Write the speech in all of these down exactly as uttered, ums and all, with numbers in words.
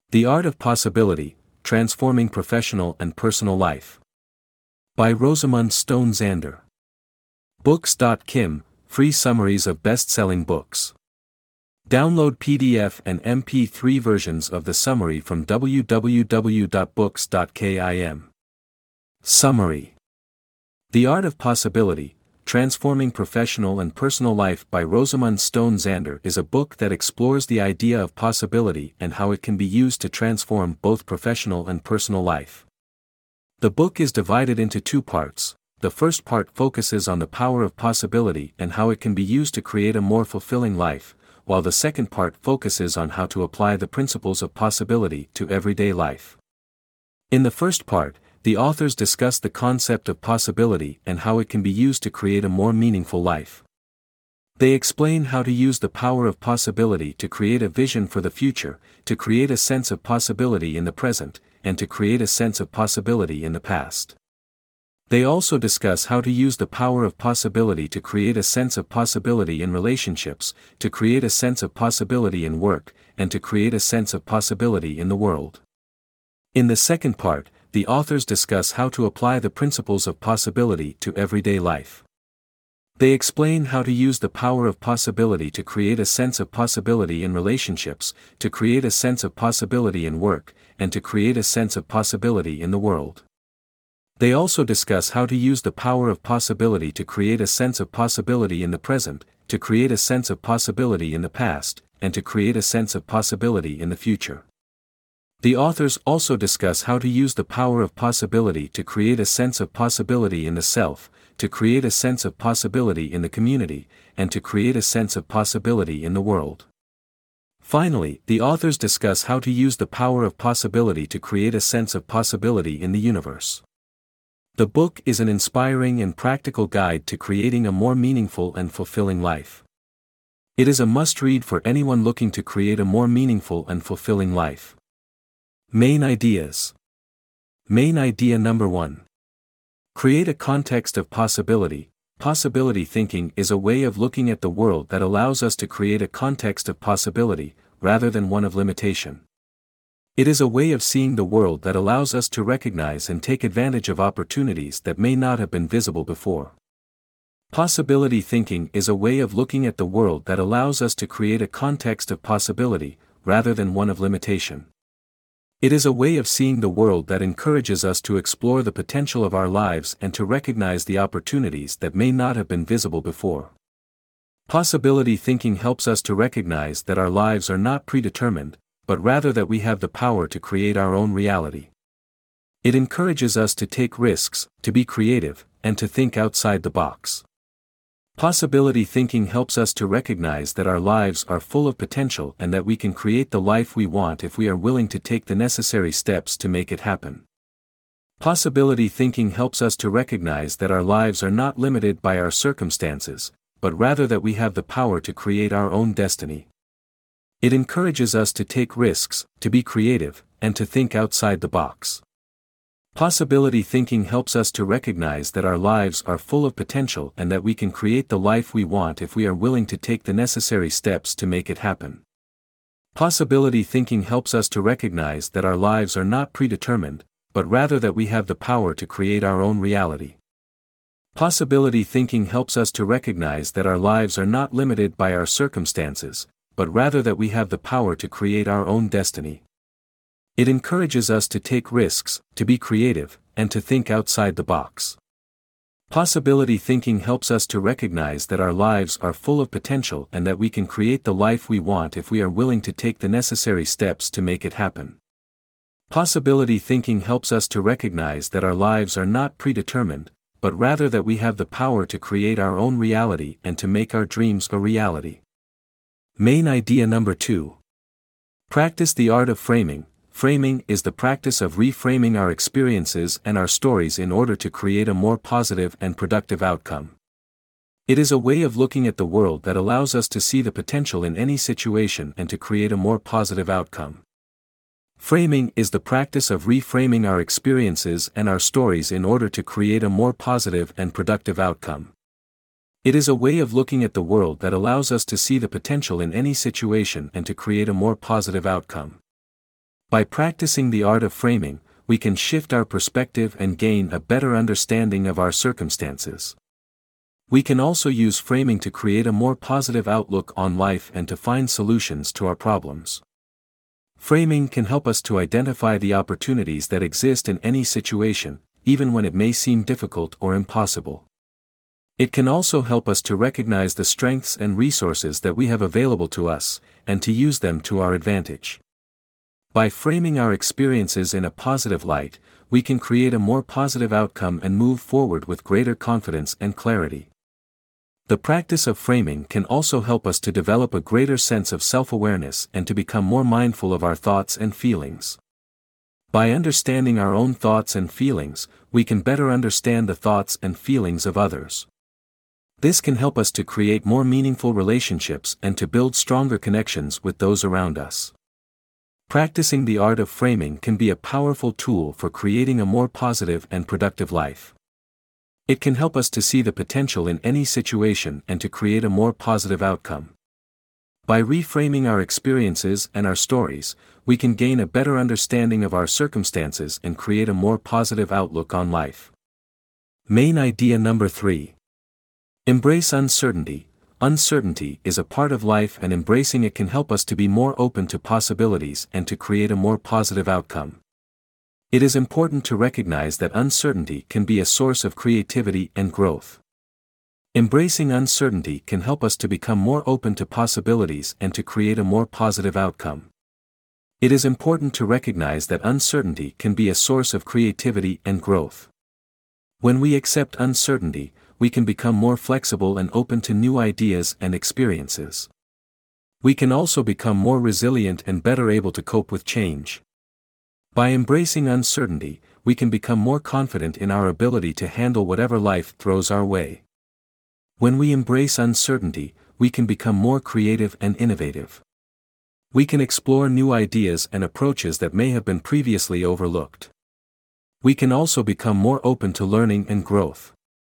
The Art of Possibility, Transforming Professional and Personal Life. By Rosamund Stone Zander. Books dot kim, free summaries of best-selling books. Download P D F and M P three versions of the summary from w w w dot books dot kim. Summary. The Art of Possibility, Transforming Professional and Personal Life by Rosamund Stone Zander is a book that explores the idea of possibility and how it can be used to transform both professional and personal life. The book is divided into two parts. The first part focuses on the power of possibility and how it can be used to create a more fulfilling life, while the second part focuses on how to apply the principles of possibility to everyday life. In the first part, the authors discuss the concept of possibility and how it can be used to create a more meaningful life. They explain how to use the power of possibility to create a vision for the future, to create a sense of possibility in the present, and to create a sense of possibility in the past. They also discuss how to use the power of possibility to create a sense of possibility in relationships, to create a sense of possibility in work, and to create a sense of possibility in the world. In the second part, the authors discuss how to apply the principles of possibility to everyday life. They explain how to use the power of possibility to create a sense of possibility in relationships, to create a sense of possibility in work, and to create a sense of possibility in the world. They also discuss how to use the power of possibility to create a sense of possibility in the present, to create a sense of possibility in the past, and to create a sense of possibility in the future. The authors also discuss how to use the power of possibility to create a sense of possibility in the self, to create a sense of possibility in the community, and to create a sense of possibility in the world. Finally, the authors discuss how to use the power of possibility to create a sense of possibility in the universe. The book is an inspiring and practical guide to creating a more meaningful and fulfilling life. It is a must-read for anyone looking to create a more meaningful and fulfilling life. Main ideas. Main idea number one. Create a context of possibility. Possibility thinking is a way of looking at the world that allows us to create a context of possibility, rather than one of limitation. It is a way of seeing the world that allows us to recognize and take advantage of opportunities that may not have been visible before. Possibility thinking is a way of looking at the world that allows us to create a context of possibility, rather than one of limitation. It is a way of seeing the world that encourages us to explore the potential of our lives and to recognize the opportunities that may not have been visible before. Possibility thinking helps us to recognize that our lives are not predetermined, but rather that we have the power to create our own reality. It encourages us to take risks, to be creative, and to think outside the box. Possibility thinking helps us to recognize that our lives are full of potential and that we can create the life we want if we are willing to take the necessary steps to make it happen. Possibility thinking helps us to recognize that our lives are not limited by our circumstances, but rather that we have the power to create our own destiny. It encourages us to take risks, to be creative, and to think outside the box. Possibility thinking helps us to recognize that our lives are full of potential and that we can create the life we want if we are willing to take the necessary steps to make it happen. Possibility thinking helps us to recognize that our lives are not predetermined, but rather that we have the power to create our own reality. Possibility thinking helps us to recognize that our lives are not limited by our circumstances, but rather that we have the power to create our own destiny. It encourages us to take risks, to be creative, and to think outside the box. Possibility thinking helps us to recognize that our lives are full of potential and that we can create the life we want if we are willing to take the necessary steps to make it happen. Possibility thinking helps us to recognize that our lives are not predetermined, but rather that we have the power to create our own reality and to make our dreams a reality. Main idea number two. Practice the art of framing. Framing is the practice of reframing our experiences and our stories in order to create a more positive and productive outcome. It is a way of looking at the world that allows us to see the potential in any situation and to create a more positive outcome. Framing is the practice of reframing our experiences and our stories in order to create a more positive and productive outcome. It is a way of looking at the world that allows us to see the potential in any situation and to create a more positive outcome. By practicing the art of framing, we can shift our perspective and gain a better understanding of our circumstances. We can also use framing to create a more positive outlook on life and to find solutions to our problems. Framing can help us to identify the opportunities that exist in any situation, even when it may seem difficult or impossible. It can also help us to recognize the strengths and resources that we have available to us, and to use them to our advantage. By framing our experiences in a positive light, we can create a more positive outcome and move forward with greater confidence and clarity. The practice of framing can also help us to develop a greater sense of self-awareness and to become more mindful of our thoughts and feelings. By understanding our own thoughts and feelings, we can better understand the thoughts and feelings of others. This can help us to create more meaningful relationships and to build stronger connections with those around us. Practicing the art of framing can be a powerful tool for creating a more positive and productive life. It can help us to see the potential in any situation and to create a more positive outcome. By reframing our experiences and our stories, we can gain a better understanding of our circumstances and create a more positive outlook on life. Main idea number three. Embrace uncertainty. Uncertainty is a part of life, and embracing it can help us to be more open to possibilities and to create a more positive outcome. It is important to recognize that uncertainty can be a source of creativity and growth. Embracing uncertainty can help us to become more open to possibilities and to create a more positive outcome. It is important to recognize that uncertainty can be a source of creativity and growth. When we accept uncertainty, we can become more flexible and open to new ideas and experiences. We can also become more resilient and better able to cope with change. By embracing uncertainty, we can become more confident in our ability to handle whatever life throws our way. When we embrace uncertainty, we can become more creative and innovative. We can explore new ideas and approaches that may have been previously overlooked. We can also become more open to learning and growth.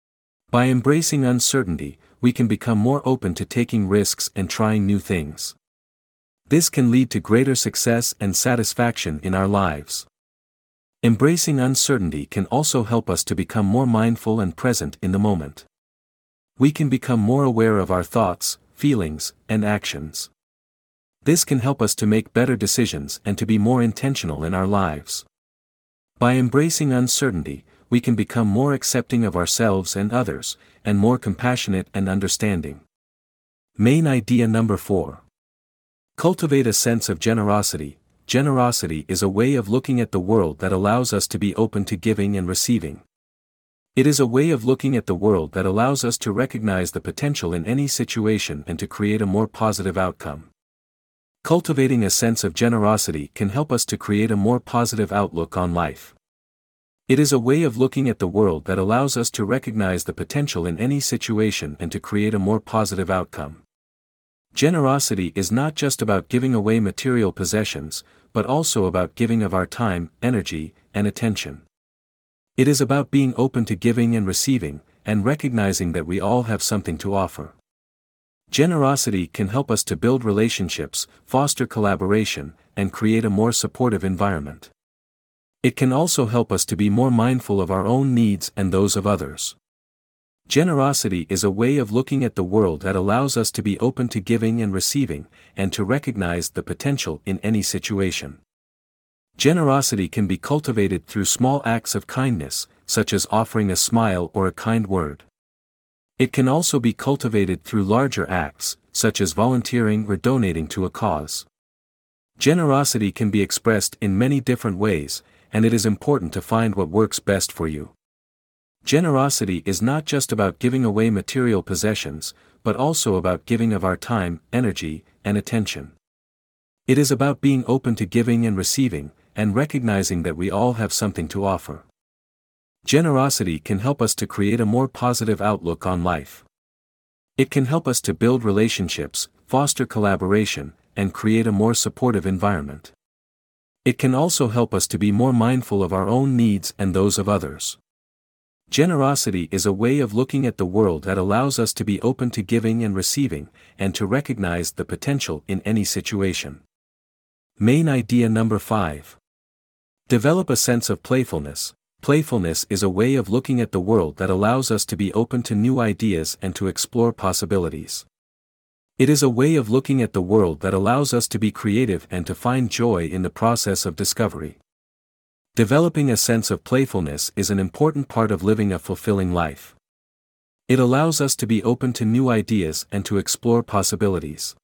By embracing uncertainty, we can become more open to taking risks and trying new things. This can lead to greater success and satisfaction in our lives. Embracing uncertainty can also help us to become more mindful and present in the moment. We can become more aware of our thoughts, feelings, and actions. This can help us to make better decisions and to be more intentional in our lives. By embracing uncertainty, we can become more accepting of ourselves and others, and more compassionate and understanding. Main idea number four. Cultivate a sense of generosity. Generosity is a way of looking at the world that allows us to be open to giving and receiving. It is a way of looking at the world that allows us to recognize the potential in any situation and to create a more positive outcome. Cultivating a sense of generosity can help us to create a more positive outlook on life. It is a way of looking at the world that allows us to recognize the potential in any situation and to create a more positive outcome. Generosity is not just about giving away material possessions, but also about giving of our time, energy, and attention. It is about being open to giving and receiving, and recognizing that we all have something to offer. Generosity can help us to build relationships, foster collaboration, and create a more supportive environment. It can also help us to be more mindful of our own needs and those of others. Generosity is a way of looking at the world that allows us to be open to giving and receiving, and to recognize the potential in any situation. Generosity can be cultivated through small acts of kindness, such as offering a smile or a kind word. It can also be cultivated through larger acts, such as volunteering or donating to a cause. Generosity can be expressed in many different ways, and it is important to find what works best for you. Generosity is not just about giving away material possessions, but also about giving of our time, energy, and attention. It is about being open to giving and receiving, and recognizing that we all have something to offer. Generosity can help us to create a more positive outlook on life. It can help us to build relationships, foster collaboration, and create a more supportive environment. It can also help us to be more mindful of our own needs and those of others. Generosity is a way of looking at the world that allows us to be open to giving and receiving, and to recognize the potential in any situation. Main idea number five. Develop a sense of playfulness. Playfulness is a way of looking at the world that allows us to be open to new ideas and to explore possibilities. It is a way of looking at the world that allows us to be creative and to find joy in the process of discovery. Developing a sense of playfulness is an important part of living a fulfilling life. It allows us to be open to new ideas and to explore possibilities.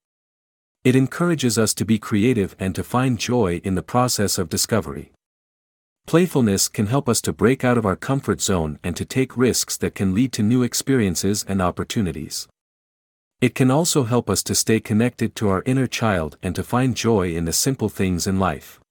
It encourages us to be creative and to find joy in the process of discovery. Playfulness can help us to break out of our comfort zone and to take risks that can lead to new experiences and opportunities. It can also help us to stay connected to our inner child and to find joy in the simple things in life.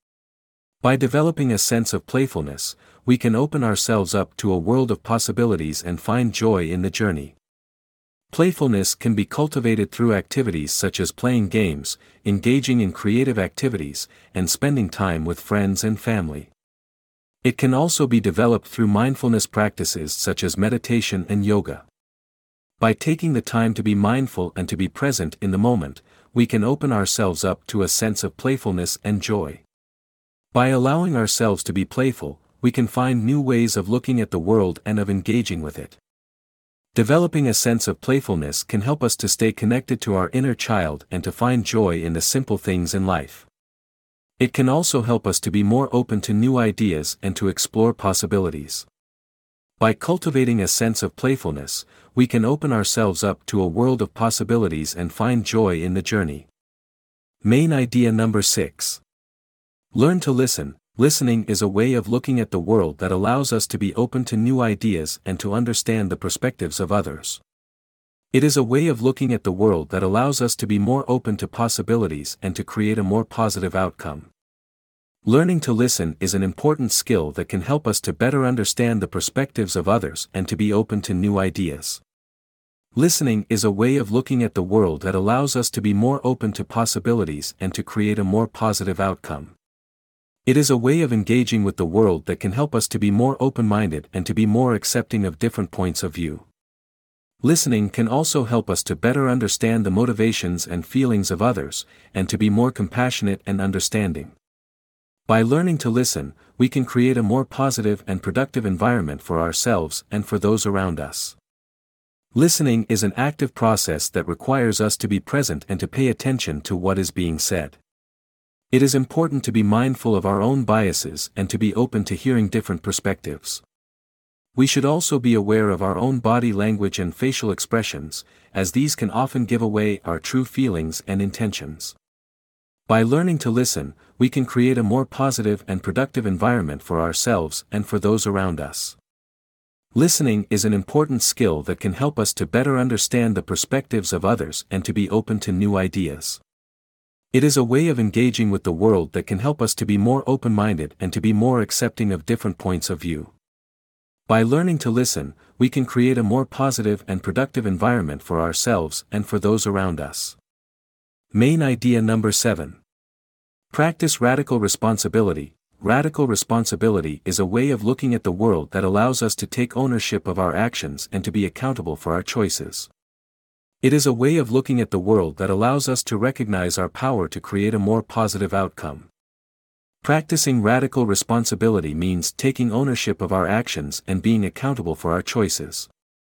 By developing a sense of playfulness, we can open ourselves up to a world of possibilities and find joy in the journey. Playfulness can be cultivated through activities such as playing games, engaging in creative activities, and spending time with friends and family. It can also be developed through mindfulness practices such as meditation and yoga. By taking the time to be mindful and to be present in the moment, we can open ourselves up to a sense of playfulness and joy. By allowing ourselves to be playful, we can find new ways of looking at the world and of engaging with it. Developing a sense of playfulness can help us to stay connected to our inner child and to find joy in the simple things in life. It can also help us to be more open to new ideas and to explore possibilities. By cultivating a sense of playfulness, we can open ourselves up to a world of possibilities and find joy in the journey. Main idea number six. Learn to listen. Listening is a way of looking at the world that allows us to be open to new ideas and to understand the perspectives of others. It is a way of looking at the world that allows us to be more open to possibilities and to create a more positive outcome. Learning to listen is an important skill that can help us to better understand the perspectives of others and to be open to new ideas. Listening is a way of looking at the world that allows us to be more open to possibilities and to create a more positive outcome. It is a way of engaging with the world that can help us to be more open-minded and to be more accepting of different points of view. Listening can also help us to better understand the motivations and feelings of others, and to be more compassionate and understanding. By learning to listen, we can create a more positive and productive environment for ourselves and for those around us. Listening is an active process that requires us to be present and to pay attention to what is being said. It is important to be mindful of our own biases and to be open to hearing different perspectives. We should also be aware of our own body language and facial expressions, as these can often give away our true feelings and intentions. By learning to listen, we can create a more positive and productive environment for ourselves and for those around us. Listening is an important skill that can help us to better understand the perspectives of others and to be open to new ideas. It is a way of engaging with the world that can help us to be more open-minded and to be more accepting of different points of view. By learning to listen, we can create a more positive and productive environment for ourselves and for those around us. Main idea number seven. Practice radical responsibility. Radical responsibility is a way of looking at the world that allows us to take ownership of our actions and to be accountable for our choices. It is a way of looking at the world that allows us to recognize our power to create a more positive outcome. Practicing radical responsibility means taking ownership of our actions and being accountable for our choices.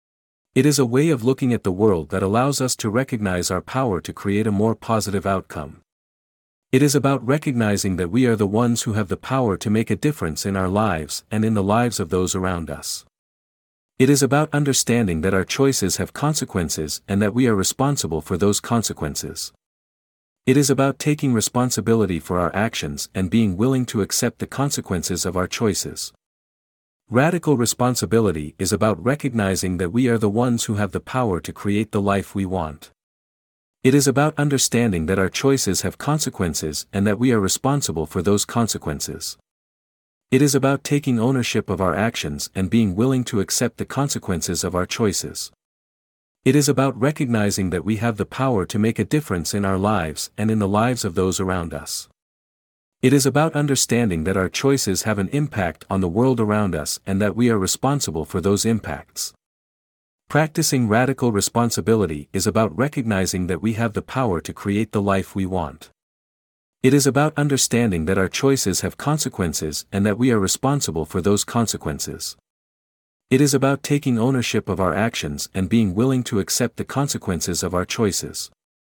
It is a way of looking at the world that allows us to recognize our power to create a more positive outcome. It is about recognizing that we are the ones who have the power to make a difference in our lives and in the lives of those around us. It is about understanding that our choices have consequences and that we are responsible for those consequences. It is about taking responsibility for our actions and being willing to accept the consequences of our choices. Radical responsibility is about recognizing that we are the ones who have the power to create the life we want. It is about understanding that our choices have consequences and that we are responsible for those consequences. It is about taking ownership of our actions and being willing to accept the consequences of our choices. It is about recognizing that we have the power to make a difference in our lives and in the lives of those around us. It is about understanding that our choices have an impact on the world around us and that we are responsible for those impacts. Practicing radical responsibility is about recognizing that we have the power to create the life we want. It is about understanding that our choices have consequences and that we are responsible for those consequences. It is about taking ownership of our actions and being willing to accept the consequences of our choices.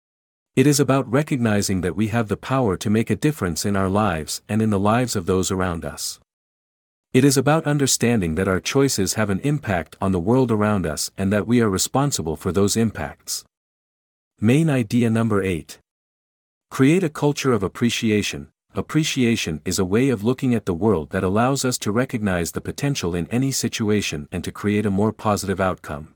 It is about recognizing that we have the power to make a difference in our lives and in the lives of those around us. It is about understanding that our choices have an impact on the world around us and that we are responsible for those impacts. Main idea number eight. Create a culture of appreciation. Appreciation is a way of looking at the world that allows us to recognize the potential in any situation and to create a more positive outcome.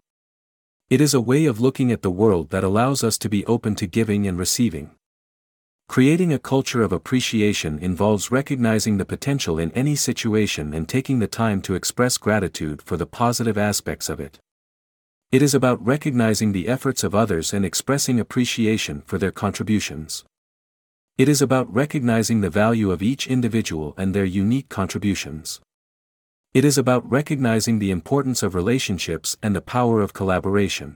It is a way of looking at the world that allows us to be open to giving and receiving. Creating a culture of appreciation involves recognizing the potential in any situation and taking the time to express gratitude for the positive aspects of it. It is about recognizing the efforts of others and expressing appreciation for their contributions. It is about recognizing the value of each individual and their unique contributions. It is about recognizing the importance of relationships and the power of collaboration.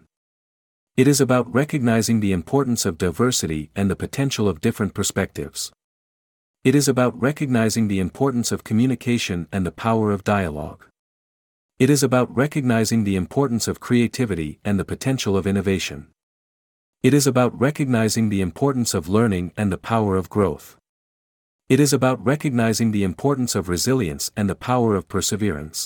It is about recognizing the importance of diversity and the potential of different perspectives. It is about recognizing the importance of communication and the power of dialogue. It is about recognizing the importance of creativity and the potential of innovation. It is about recognizing the importance of learning and the power of growth. It is about recognizing the importance of resilience and the power of perseverance.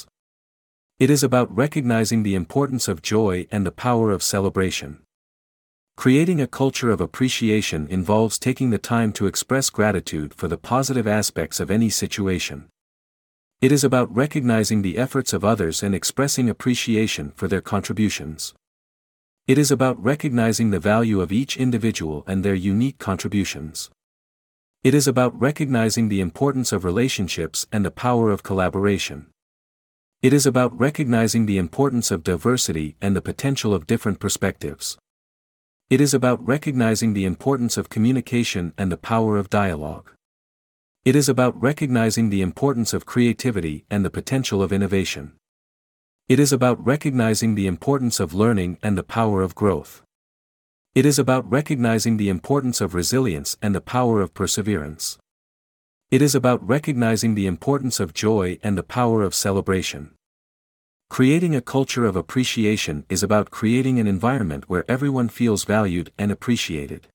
It is about recognizing the importance of joy and the power of celebration. Creating a culture of appreciation involves taking the time to express gratitude for the positive aspects of any situation. It is about recognizing the efforts of others and expressing appreciation for their contributions. It is about recognizing the value of each individual and their unique contributions. It is about recognizing the importance of relationships and the power of collaboration. It is about recognizing the importance of diversity and the potential of different perspectives. It is about recognizing the importance of communication and the power of dialogue. It is about recognizing the importance of creativity and the potential of innovation. It is about recognizing the importance of learning and the power of growth. It is about recognizing the importance of resilience and the power of perseverance. It is about recognizing the importance of joy and the power of celebration. Creating a culture of appreciation is about creating an environment where everyone feels valued and appreciated.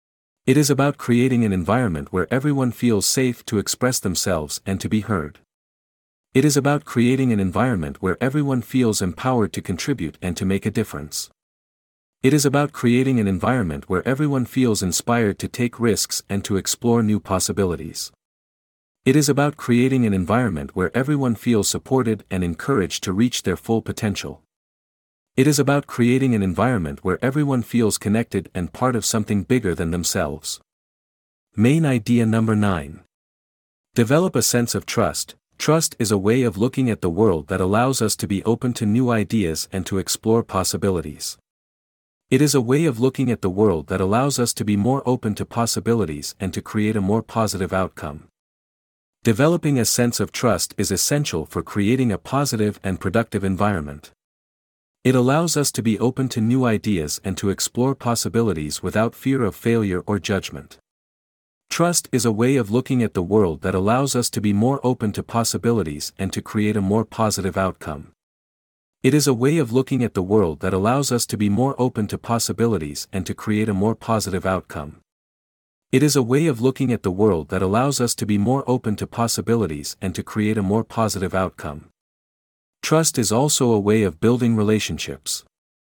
It is about creating an environment where everyone feels safe to express themselves and to be heard. It is about creating an environment where everyone feels empowered to contribute and to make a difference. It is about creating an environment where everyone feels inspired to take risks and to explore new possibilities. It is about creating an environment where everyone feels supported and encouraged to reach their full potential. It is about creating an environment where everyone feels connected and part of something bigger than themselves. Main idea number nine. Develop a sense of trust. Trust is a way of looking at the world that allows us to be open to new ideas and to explore possibilities. It is a way of looking at the world that allows us to be more open to possibilities and to create a more positive outcome. Developing a sense of trust is essential for creating a positive and productive environment. It allows us to be open to new ideas and to explore possibilities without fear of failure or judgment. Trust is a way of looking at the world that allows us to be more open to possibilities and to create a more positive outcome. It is a way of looking at the world that allows us to be more open to possibilities and to create a more positive outcome. It is a way of looking at the world that allows us to be more open to possibilities and to create a more positive outcome. Trust is also a way of building relationships.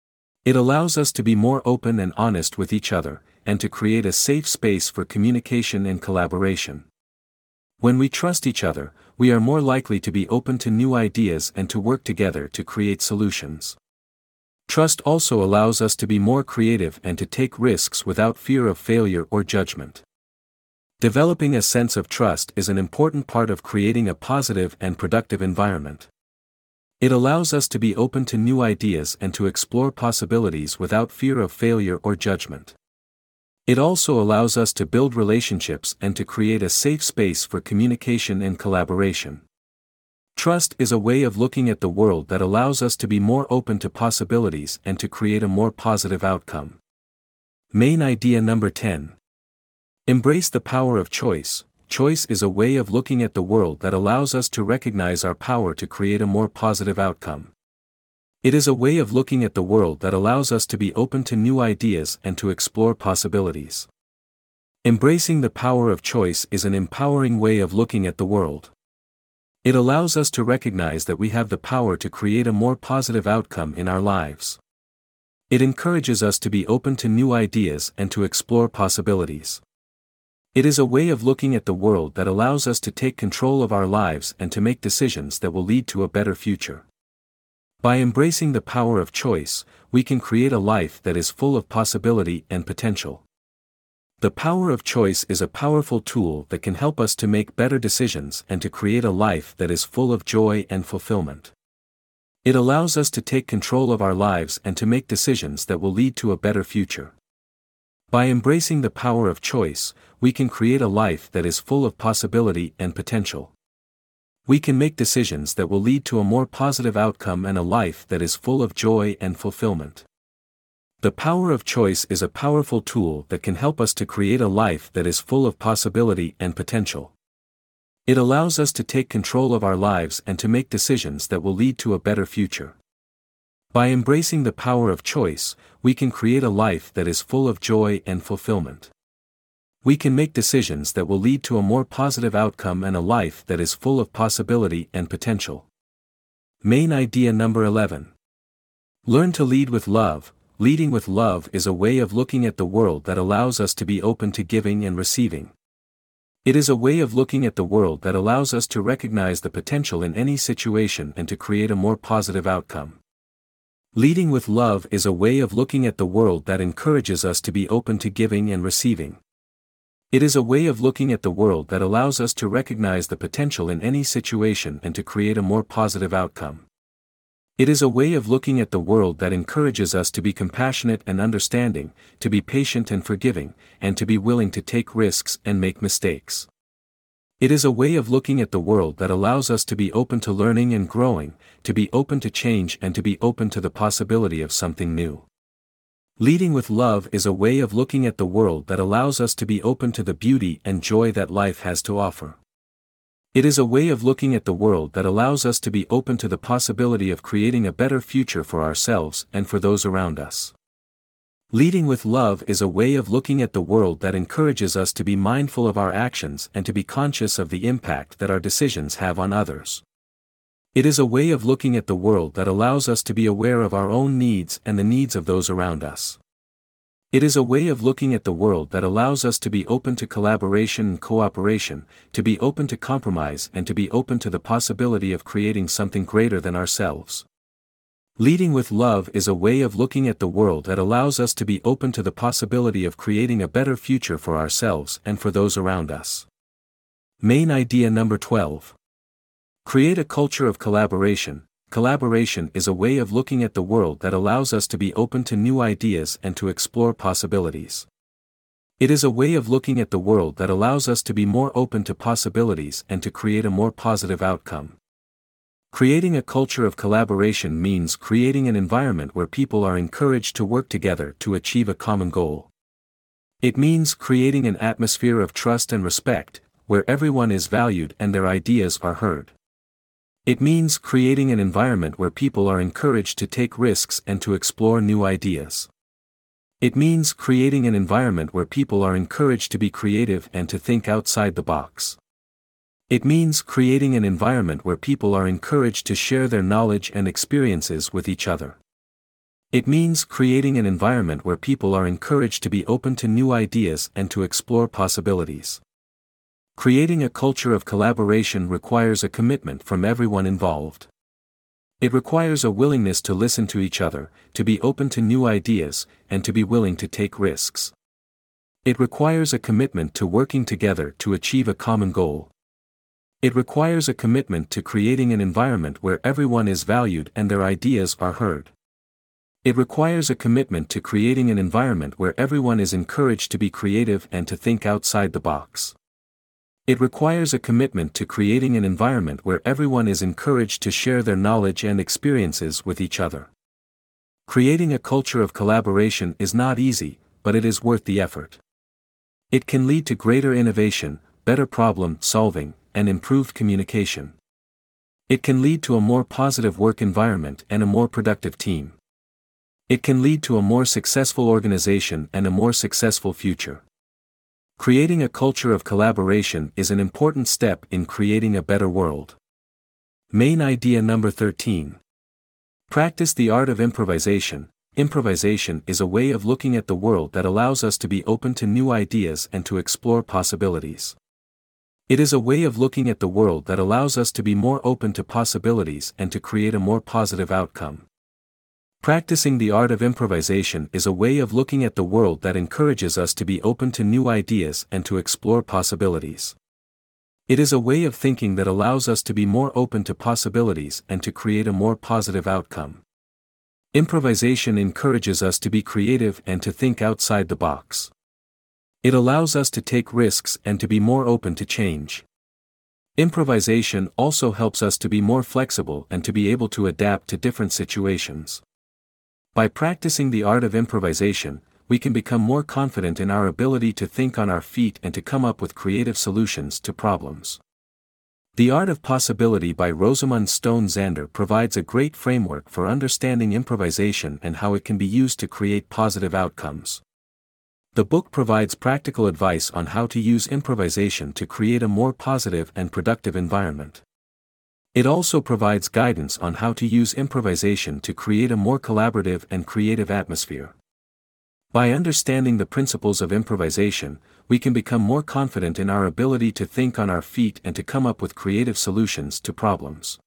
It allows us to be more open and honest with each other, and to create a safe space for communication and collaboration. When we trust each other, we are more likely to be open to new ideas and to work together to create solutions. Trust also allows us to be more creative and to take risks without fear of failure or judgment. Developing a sense of trust is an important part of creating a positive and productive environment. It allows us to be open to new ideas and to explore possibilities without fear of failure or judgment. It also allows us to build relationships and to create a safe space for communication and collaboration. Trust is a way of looking at the world that allows us to be more open to possibilities and to create a more positive outcome. Main idea number ten. Embrace the power of choice. Choice is a way of looking at the world that allows us to recognize our power to create a more positive outcome. It is a way of looking at the world that allows us to be open to new ideas and to explore possibilities. Embracing the power of choice is an empowering way of looking at the world. It allows us to recognize that we have the power to create a more positive outcome in our lives. It encourages us to be open to new ideas and to explore possibilities. It is a way of looking at the world that allows us to take control of our lives and to make decisions that will lead to a better future. By embracing the power of choice, we can create a life that is full of possibility and potential. The power of choice is a powerful tool that can help us to make better decisions and to create a life that is full of joy and fulfillment. It allows us to take control of our lives and to make decisions that will lead to a better future. By embracing the power of choice, we can create a life that is full of possibility and potential. We can make decisions that will lead to a more positive outcome and a life that is full of joy and fulfillment. The power of choice is a powerful tool that can help us to create a life that is full of possibility and potential. It allows us to take control of our lives and to make decisions that will lead to a better future. By embracing the power of choice, we can create a life that is full of joy and fulfillment. We can make decisions that will lead to a more positive outcome and a life that is full of possibility and potential. Main idea number eleven. Learn to lead with love. Leading with love is a way of looking at the world that allows us to be open to giving and receiving. It is a way of looking at the world that allows us to recognize the potential in any situation and to create a more positive outcome. Leading with love is a way of looking at the world that encourages us to be open to giving and receiving. It is a way of looking at the world that allows us to recognize the potential in any situation and to create a more positive outcome. It is a way of looking at the world that encourages us to be compassionate and understanding, to be patient and forgiving, and to be willing to take risks and make mistakes. It is a way of looking at the world that allows us to be open to learning and growing, to be open to change and to be open to the possibility of something new. Leading with love is a way of looking at the world that allows us to be open to the beauty and joy that life has to offer. It is a way of looking at the world that allows us to be open to the possibility of creating a better future for ourselves and for those around us. Leading with love is a way of looking at the world that encourages us to be mindful of our actions and to be conscious of the impact that our decisions have on others. It is a way of looking at the world that allows us to be aware of our own needs and the needs of those around us. It is a way of looking at the world that allows us to be open to collaboration and cooperation, to be open to compromise and to be open to the possibility of creating something greater than ourselves. Leading with love is a way of looking at the world that allows us to be open to the possibility of creating a better future for ourselves and for those around us. Main idea number twelve. Create a culture of collaboration. Collaboration is a way of looking at the world that allows us to be open to new ideas and to explore possibilities. It is a way of looking at the world that allows us to be more open to possibilities and to create a more positive outcome. Creating a culture of collaboration means creating an environment where people are encouraged to work together to achieve a common goal. It means creating an atmosphere of trust and respect, where everyone is valued and their ideas are heard. It means creating an environment where people are encouraged to take risks and to explore new ideas. It means creating an environment where people are encouraged to be creative and to think outside the box. It means creating an environment where people are encouraged to share their knowledge and experiences with each other. It means creating an environment where people are encouraged to be open to new ideas and to explore possibilities. Creating a culture of collaboration requires a commitment from everyone involved. It requires a willingness to listen to each other, to be open to new ideas, and to be willing to take risks. It requires a commitment to working together to achieve a common goal. It requires a commitment to creating an environment where everyone is valued and their ideas are heard. It requires a commitment to creating an environment where everyone is encouraged to be creative and to think outside the box. It requires a commitment to creating an environment where everyone is encouraged to share their knowledge and experiences with each other. Creating a culture of collaboration is not easy, but it is worth the effort. It can lead to greater innovation, better problem solving, and improved communication. It can lead to a more positive work environment and a more productive team. It can lead to a more successful organization and a more successful future. Creating a culture of collaboration is an important step in creating a better world. Main idea number thirteen. Practice the art of improvisation. Improvisation is a way of looking at the world that allows us to be open to new ideas and to explore possibilities. It is a way of looking at the world that allows us to be more open to possibilities and to create a more positive outcome. Practicing the art of improvisation is a way of looking at the world that encourages us to be open to new ideas and to explore possibilities. It is a way of thinking that allows us to be more open to possibilities and to create a more positive outcome. Improvisation encourages us to be creative and to think outside the box. It allows us to take risks and to be more open to change. Improvisation also helps us to be more flexible and to be able to adapt to different situations. By practicing the art of improvisation, we can become more confident in our ability to think on our feet and to come up with creative solutions to problems. The Art of Possibility by Rosamund Stone Zander provides a great framework for understanding improvisation and how it can be used to create positive outcomes. The book provides practical advice on how to use improvisation to create a more positive and productive environment. It also provides guidance on how to use improvisation to create a more collaborative and creative atmosphere. By understanding the principles of improvisation, we can become more confident in our ability to think on our feet and to come up with creative solutions to problems.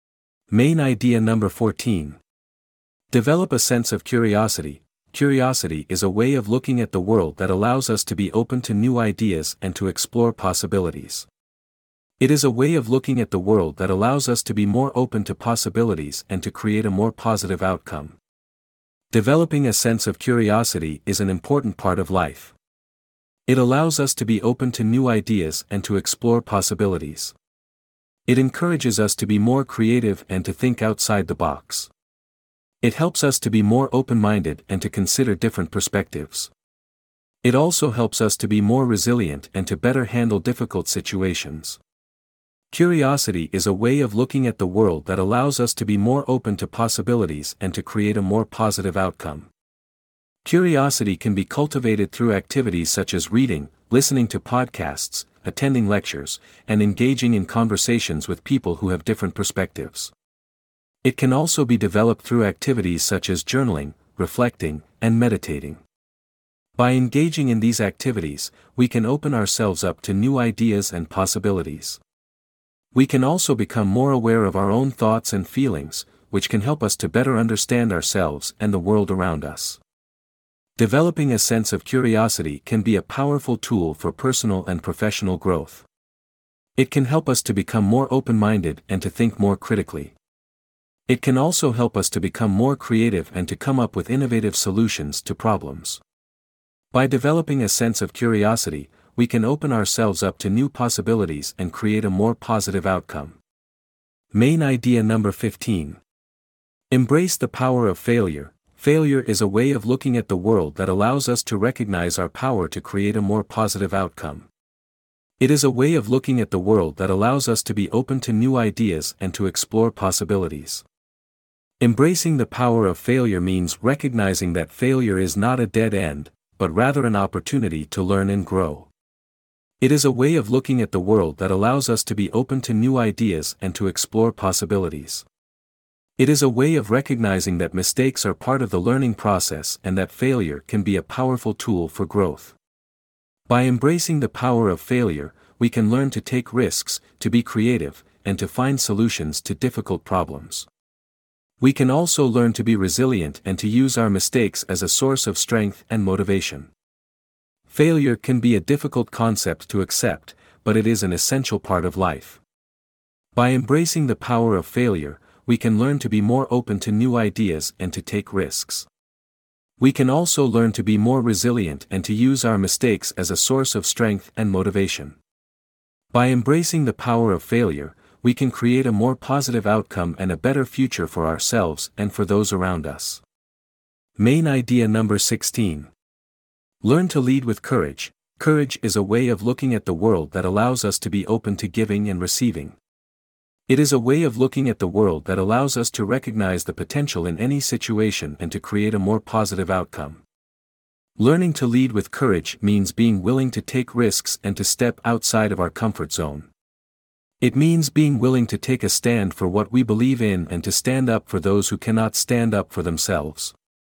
Main idea number fourteen. Develop a sense of curiosity. Curiosity is a way of looking at the world that allows us to be open to new ideas and to explore possibilities. It is a way of looking at the world that allows us to be more open to possibilities and to create a more positive outcome. Developing a sense of curiosity is an important part of life. It allows us to be open to new ideas and to explore possibilities. It encourages us to be more creative and to think outside the box. It helps us to be more open-minded and to consider different perspectives. It also helps us to be more resilient and to better handle difficult situations. Curiosity is a way of looking at the world that allows us to be more open to possibilities and to create a more positive outcome. Curiosity can be cultivated through activities such as reading, listening to podcasts, attending lectures, and engaging in conversations with people who have different perspectives. It can also be developed through activities such as journaling, reflecting, and meditating. By engaging in these activities, we can open ourselves up to new ideas and possibilities. We can also become more aware of our own thoughts and feelings, which can help us to better understand ourselves and the world around us. Developing a sense of curiosity can be a powerful tool for personal and professional growth. It can help us to become more open-minded and to think more critically. It can also help us to become more creative and to come up with innovative solutions to problems. By developing a sense of curiosity, we can open ourselves up to new possibilities and create a more positive outcome. Main idea number fifteen. Embrace the power of failure. Failure is a way of looking at the world that allows us to recognize our power to create a more positive outcome. It is a way of looking at the world that allows us to be open to new ideas and to explore possibilities. Embracing the power of failure means recognizing that failure is not a dead end, but rather an opportunity to learn and grow. It is a way of looking at the world that allows us to be open to new ideas and to explore possibilities. It is a way of recognizing that mistakes are part of the learning process and that failure can be a powerful tool for growth. By embracing the power of failure, we can learn to take risks, to be creative, and to find solutions to difficult problems. We can also learn to be resilient and to use our mistakes as a source of strength and motivation. Failure can be a difficult concept to accept, but it is an essential part of life. By embracing the power of failure, we can learn to be more open to new ideas and to take risks. We can also learn to be more resilient and to use our mistakes as a source of strength and motivation. By embracing the power of failure, we can create a more positive outcome and a better future for ourselves and for those around us. Main idea number sixteen. Learn to lead with courage. Courage is a way of looking at the world that allows us to be open to giving and receiving. It is a way of looking at the world that allows us to recognize the potential in any situation and to create a more positive outcome. Learning to lead with courage means being willing to take risks and to step outside of our comfort zone. It means being willing to take a stand for what we believe in and to stand up for those who cannot stand up for themselves.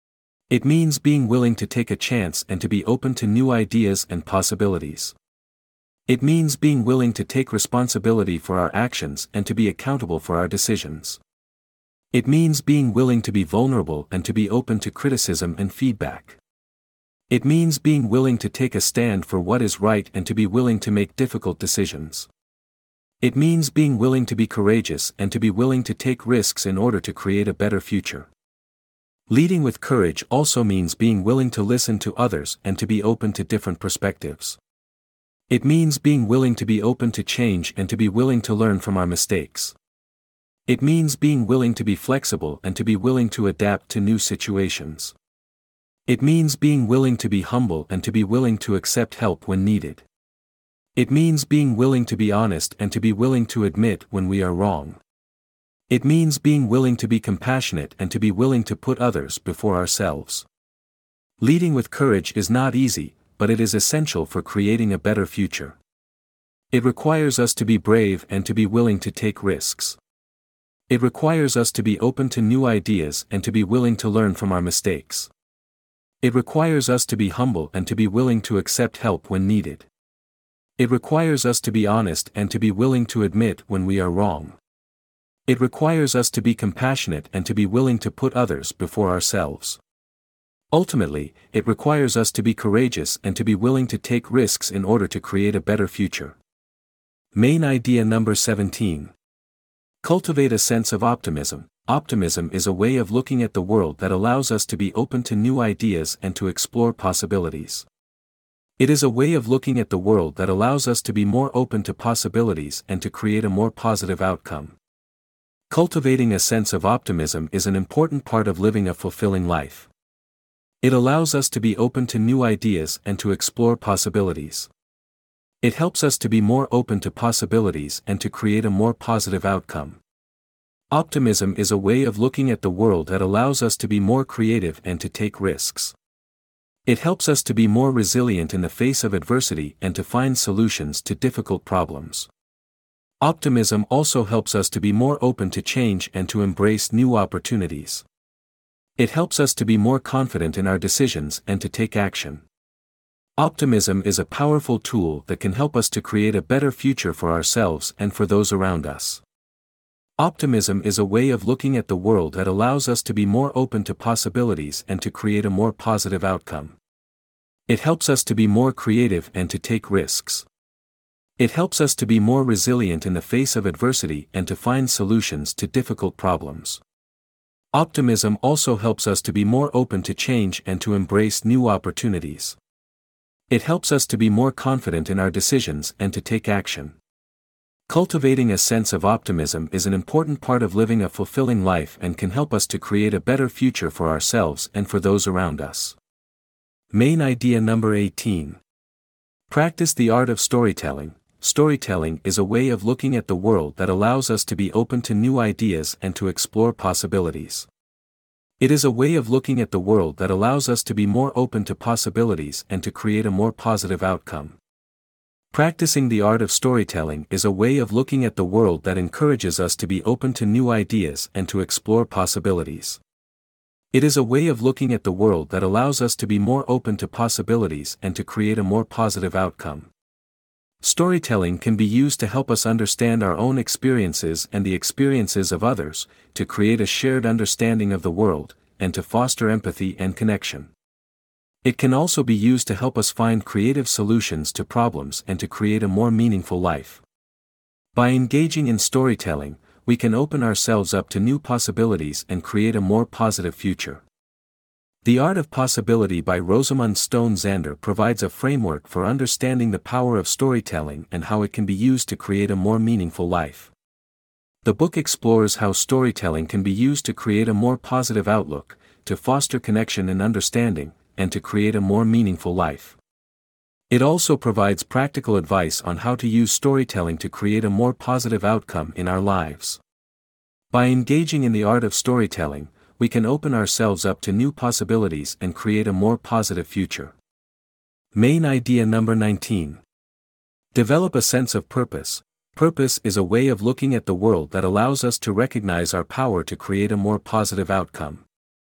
It means being willing to take a chance and to be open to new ideas and possibilities. It means being willing to take responsibility for our actions and to be accountable for our decisions. It means being willing to be vulnerable and to be open to criticism and feedback. It means being willing to take a stand for what is right and to be willing to make difficult decisions. It means being willing to be courageous and to be willing to take risks in order to create a better future. Leading with courage also means being willing to listen to others and to be open to different perspectives. It means being willing to be open to change and to be willing to learn from our mistakes. It means being willing to be flexible and to be willing to adapt to new situations. It means being willing to be humble and to be willing to accept help when needed. It means being willing to be honest and to be willing to admit when we are wrong. It means being willing to be compassionate and to be willing to put others before ourselves. Leading with courage is not easy, but it is essential for creating a better future. It requires us to be brave and to be willing to take risks. It requires us to be open to new ideas and to be willing to learn from our mistakes. It requires us to be humble and to be willing to accept help when needed. It requires us to be honest and to be willing to admit when we are wrong. It requires us to be compassionate and to be willing to put others before ourselves. Ultimately, it requires us to be courageous and to be willing to take risks in order to create a better future. Main idea number seventeen. Cultivate a sense of optimism. Optimism is a way of looking at the world that allows us to be open to new ideas and to explore possibilities. It is a way of looking at the world that allows us to be more open to possibilities and to create a more positive outcome. Cultivating a sense of optimism is an important part of living a fulfilling life. It allows us to be open to new ideas and to explore possibilities. It helps us to be more open to possibilities and to create a more positive outcome. Optimism is a way of looking at the world that allows us to be more creative and to take risks. It helps us to be more resilient in the face of adversity and to find solutions to difficult problems. Optimism also helps us to be more open to change and to embrace new opportunities. It helps us to be more confident in our decisions and to take action. Optimism is a powerful tool that can help us to create a better future for ourselves and for those around us. Optimism is a way of looking at the world that allows us to be more open to possibilities and to create a more positive outcome. It helps us to be more creative and to take risks. It helps us to be more resilient in the face of adversity and to find solutions to difficult problems. Optimism also helps us to be more open to change and to embrace new opportunities. It helps us to be more confident in our decisions and to take action. Cultivating a sense of optimism is an important part of living a fulfilling life and can help us to create a better future for ourselves and for those around us. Main idea number eighteen. Practice the art of storytelling. Storytelling is a way of looking at the world that allows us to be open to new ideas and to explore possibilities. It is a way of looking at the world that allows us to be more open to possibilities and to create a more positive outcome. Practicing the art of storytelling is a way of looking at the world that encourages us to be open to new ideas and to explore possibilities. It is a way of looking at the world that allows us to be more open to possibilities and to create a more positive outcome. Storytelling can be used to help us understand our own experiences and the experiences of others, to create a shared understanding of the world, and to foster empathy and connection. It can also be used to help us find creative solutions to problems and to create a more meaningful life. By engaging in storytelling, we can open ourselves up to new possibilities and create a more positive future. The Art of Possibility by Rosamund Stone Zander provides a framework for understanding the power of storytelling and how it can be used to create a more meaningful life. The book explores how storytelling can be used to create a more positive outlook, to foster connection and understanding, and to create a more meaningful life. It also provides practical advice on how to use storytelling to create a more positive outcome in our lives. By engaging in the art of storytelling, we can open ourselves up to new possibilities and create a more positive future. Main idea number nineteen. Develop a sense of purpose. Purpose is a way of looking at the world that allows us to recognize our power to create a more positive outcome.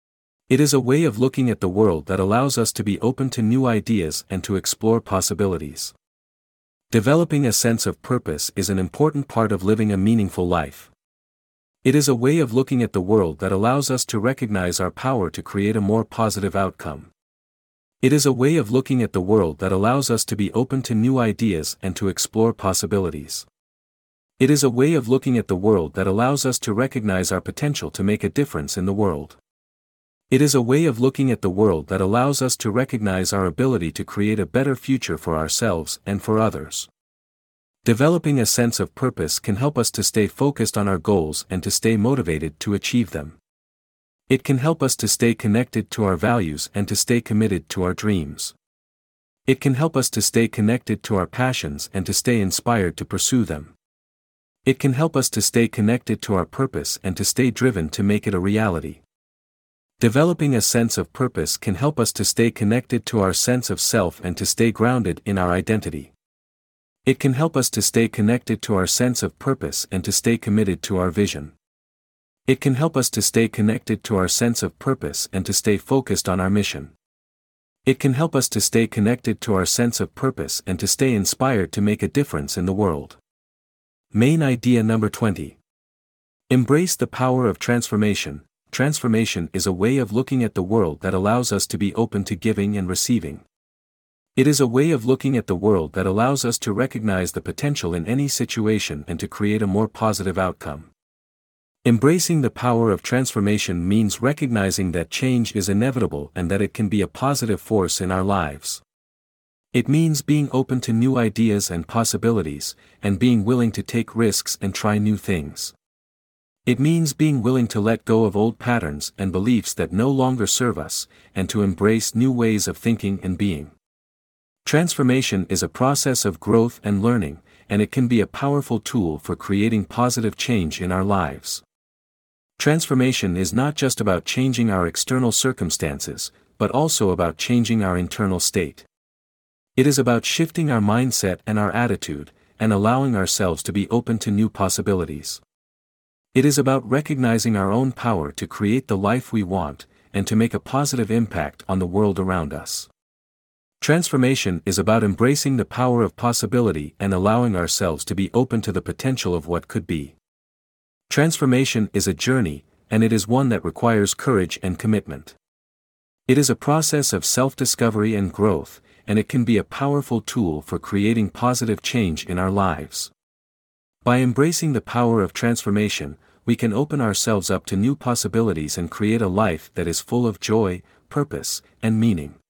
It is a way of looking at the world that allows us to be open to new ideas and to explore possibilities. Developing a sense of purpose is an important part of living a meaningful life. It is a way of looking at the world that allows us to recognize our power to create a more positive outcome. It is a way of looking at the world that allows us to be open to new ideas and to explore possibilities. It is a way of looking at the world that allows us to recognize our potential to make a difference in the world. It is a way of looking at the world that allows us to recognize our ability to create a better future for ourselves and for others. Developing a sense of purpose can help us to stay focused on our goals and to stay motivated to achieve them. It can help us to stay connected to our values and to stay committed to our dreams. It can help us to stay connected to our passions and to stay inspired to pursue them. It can help us to stay connected to our purpose and to stay driven to make it a reality. Developing a sense of purpose can help us to stay connected to our sense of self and to stay grounded in our identity. It can help us to stay connected to our sense of purpose and to stay committed to our vision. It can help us to stay connected to our sense of purpose and to stay focused on our mission. It can help us to stay connected to our sense of purpose and to stay inspired to make a difference in the world. Main idea number twenty. Embrace the power of transformation. Transformation is a way of looking at the world that allows us to be open to giving and receiving. It is a way of looking at the world that allows us to recognize the potential in any situation and to create a more positive outcome. Embracing the power of transformation means recognizing that change is inevitable and that it can be a positive force in our lives. It means being open to new ideas and possibilities, and being willing to take risks and try new things. It means being willing to let go of old patterns and beliefs that no longer serve us, and to embrace new ways of thinking and being. Transformation is a process of growth and learning, and it can be a powerful tool for creating positive change in our lives. Transformation is not just about changing our external circumstances, but also about changing our internal state. It is about shifting our mindset and our attitude, and allowing ourselves to be open to new possibilities. It is about recognizing our own power to create the life we want, and to make a positive impact on the world around us. Transformation is about embracing the power of possibility and allowing ourselves to be open to the potential of what could be. Transformation is a journey, and it is one that requires courage and commitment. It is a process of self-discovery and growth, and it can be a powerful tool for creating positive change in our lives. By embracing the power of transformation, we can open ourselves up to new possibilities and create a life that is full of joy, purpose, and meaning.